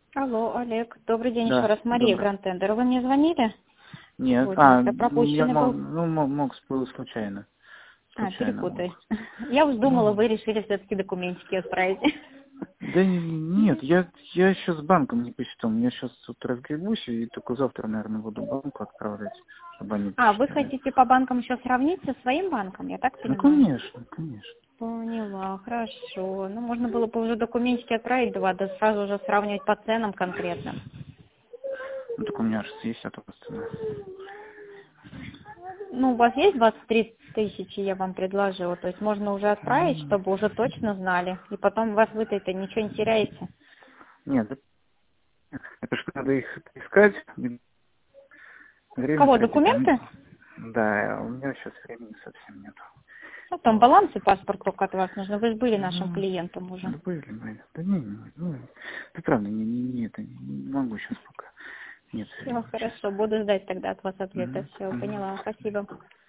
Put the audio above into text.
Алло, Олег. Добрый день еще Да, раз. Мария добрый. Грантендер. Вы мне звонили Нет, сегодня? Это я пропущенный мог, был? был случайно. Случайно Перепутай. мог. Я уж думала, Ну, вы решили все-таки документики отправить. да нет, я еще с банком не посчитал. Я сейчас вот разгребусь и только завтра, наверное, буду банку отправлять, чтобы они Вы посчитали. хотите по банкам еще сравнить со своим банком, я так Ну, понимаю? конечно, конечно. Поняла, хорошо. Ну, можно было бы уже документики отправить, да сразу уже сравнивать по ценам конкретно. Ну, так у меня же есть ответственность. Ну, у вас есть 23 тысячи, я вам предложила. То есть можно уже отправить, чтобы уже точно знали. И потом у вас вы-то ничего не теряете. Нет, это что надо их искать, время Кого, тратить. документы? Да, у меня сейчас времени совсем нет. Ну, там баланс и паспорт только от вас нужно. Вы же были нашим Ну, клиентом уже. да были мы. Да не, ну, ты правда, не могу сейчас пока. Нет Все, времени, хорошо. честно. Буду ждать тогда от вас ответа. Мгм, Все, мгм. поняла. Спасибо.